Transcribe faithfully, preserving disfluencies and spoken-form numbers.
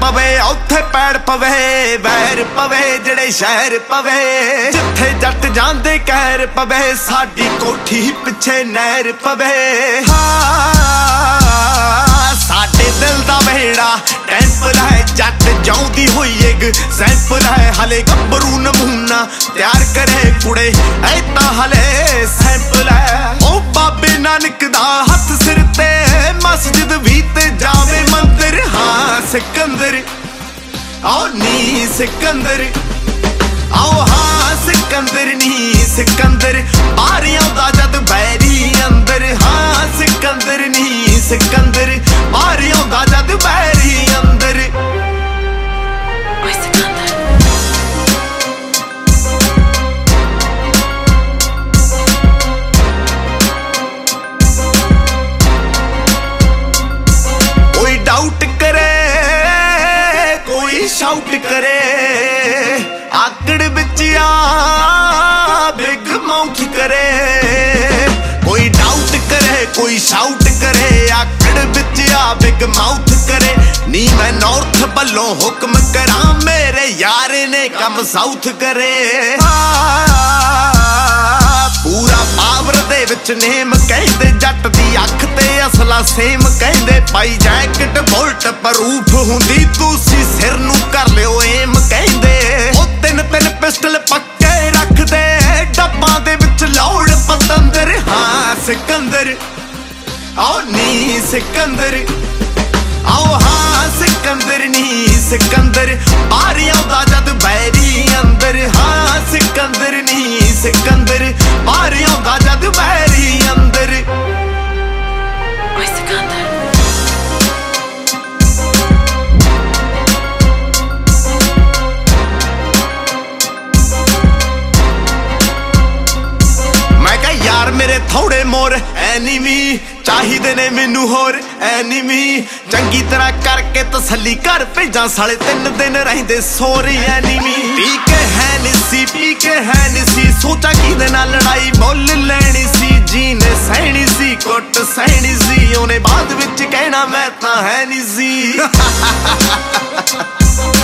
पवे उत्थे पैड़ पवे, वैर पवे जेड़े शहर पवे, जिथे जट जांदे कहर पवे, साडी कोठी पिछे नहर पवे। हाँ साडे दिल दा वेड़ा टैंपल है, जट जाउंदी हुई एक सैंपल है, हले गब्बरू नमूना तैयार करे कुड़े ऐता हले सैंपल है। ओ बाबे नानक दा हथ सिर ते, मस्जिद भी ते जावे मंदिर। हाँ सिकंदर आओ नी सिकंदर, आओ हाँ सिकंदर नी सिकंदर, बारियां दा जद बैरी अंदर। हाँ सिकंदर नी सिकंदर, बारियां दा जद बैरी अंदर। कोई डाउट करे कोई शाउट करे, आकड़ बिच आ बिग माउथ करे। कोई डाउट करे कोई शाउट करे, आकड़ बिच आ बिग माउथ करे। नी मैं नॉर्थ बल्लों हुक्म करा, मेरे यार ने कम साउथ करे। पूरा पावर दे विच नेम कहंदे, जट दी अख ते असला सेम कहंदे। पाई जैकेट बोल्ट प्रूफ हुंदी, तुसी सिर नू कर लियो एम कहंदे। ओ तिन तिन पिस्टल पक्के रखदे, डब्बां दे विच लौड़ पतंदर। हाँ सिकंदर आओ नी सिकंदर, आओ हाँ सिकंदर नी सिकंदर, बारियां दा जद बैरी अंदर। हाँ सिकंदर नी सिकंदर, बारियां दा जद बैरी अंदर। मैं कह यार मेरे थोड़े मोर एनीमी चाहिदे ने मैनू होर एनीमी, चंगी तरह करके तसल्ली कर भेजा साले तीन दिन रहिंदे सोरे एनीमी। पी के है निसी पी के है निसी, सोचा किदे नाल लड़ाई मुल लैनी सी। जी ने सहनी सी कुट सहनी सी, ओने बाद विच कहना मैं तां है नी सी।